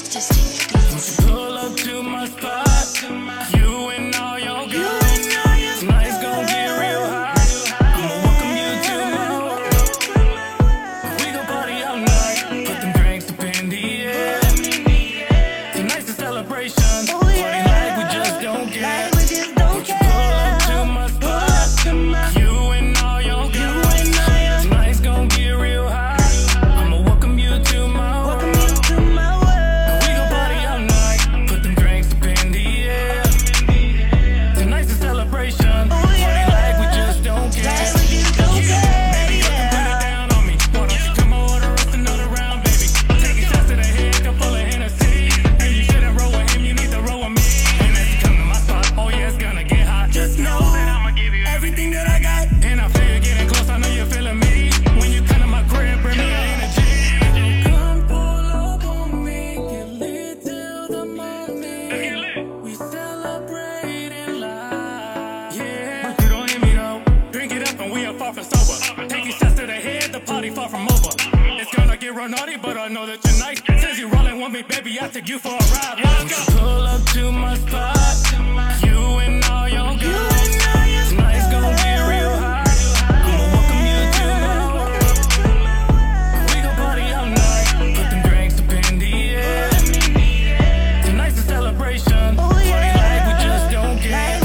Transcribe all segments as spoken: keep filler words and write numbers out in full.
Just take beats. Pull up to my spot, you and all your girls. Tonight's gon' get real hot. I'ma welcome you to my world. We gon' party all night, put them drinks up in the air. Tonight's a celebration, party like we just don't care. Won't you pull up to my spot, you and all your girls. Tonight's gon' get real hot. I'ma welcome you to my world. We gon' party all night, put them drinks up in the air. Tonight's a celebration, party like we just don't care. Baby, you can put it down on me. Why don't you come over us another round, baby? Taking shots to the head, cup full of Hennessy. And you shouldn't roll with him, you need to roll with me. And as you come to my spot, oh yeah, it's gonna get hot. Just know that I'ma give you everything that I got. And I feel you getting close, I know you're feeling me. When you come to my crib, bring me your energy. Come pull up on me, get lit till the morning. We celebrating life. Yeah, but you don't hear me though. Drink it up and we are far from sober. Taking shots to the head, the party far from over. It's gonna get real naughty, but I know that you're nice. Since you rolling with me, baby, I take you for a ride. Let's go. Pull up to my spot, you and all your girls. Tonight's gonna get real hot. I'ma welcome you to my world. We gon' party all night, put them drinks up in the air. Tonight's a celebration, party like we just don't care.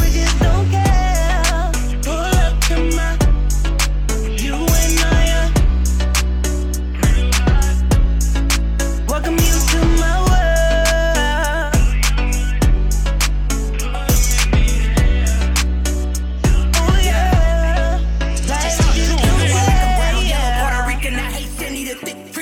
Welcome you to my world. Oh yeah, like you do, yeah. Puerto Rican, I hate Cindy the thick.